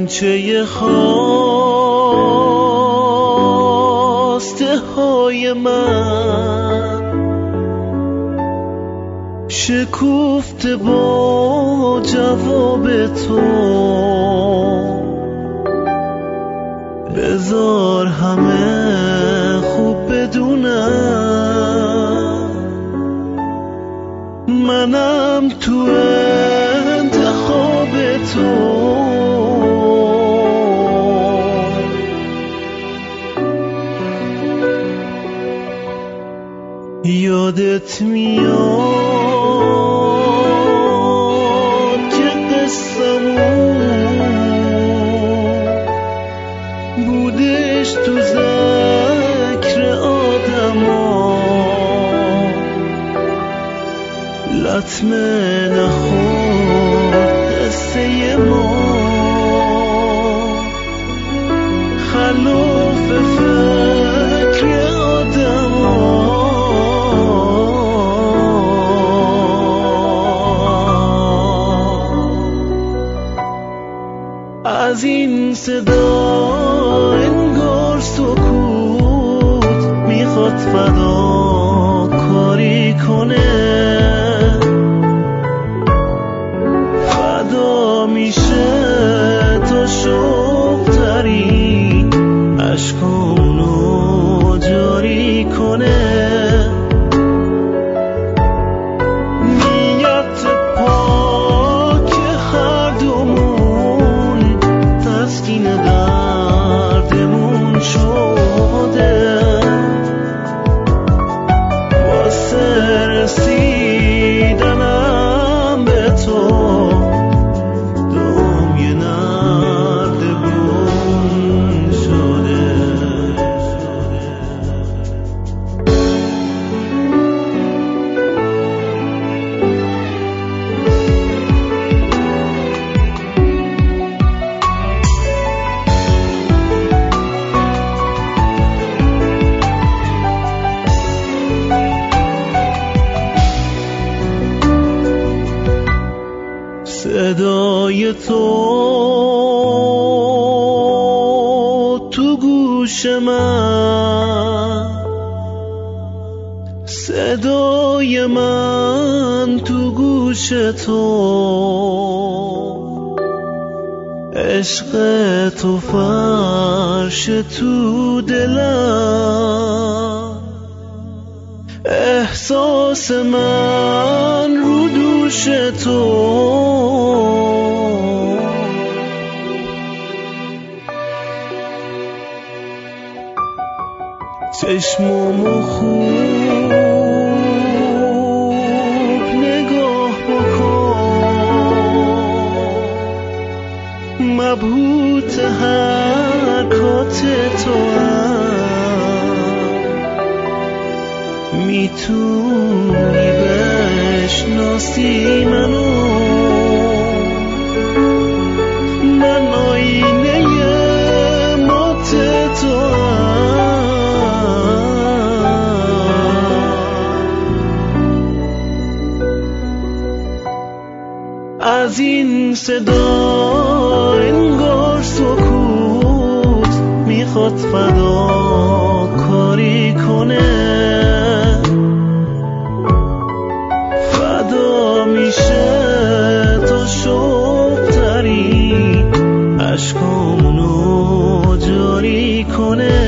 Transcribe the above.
غنچه خواسته های من شکفته با جواب تو، بذار همه خوب بدونم منم تو انتخاب تو. یادت میاد که قصه‌مون بودش تو ذکر آدما، لطمه نخورد قصه ما، خلاف فکر آدما. از این صدا انگار سکوت میخواد فدا کاری کنه، فدا میشه تا شوق‌ترین اشکامونو جاری کنه. صدای تو گوش من، صدای من تو گوش تو، عشق تو فرش تو دلم، احساس من رو دوش تو. چشمامو خوب نگاه بکن، مبهوت حرکات تو هم، میتونی بشناسی منو، من آینه مات تو هم. از این صدا انگار سکوت میخواد فدا کاری کنه، فدا میشه تا شوق‌ترین اشکامونو جاری کنه.